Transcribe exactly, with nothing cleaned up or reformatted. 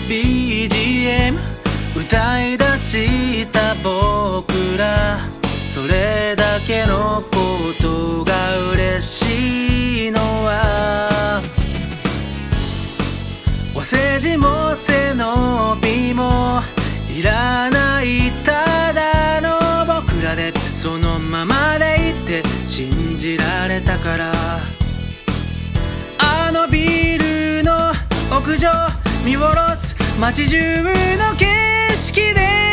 ビージーエム 歌い出した僕ら、それだけのことが嬉しいのは、お世辞も背伸びもいらない、ただの僕らでそのままでいて信じられたから。あのビルの屋上見下ろす街中の景色で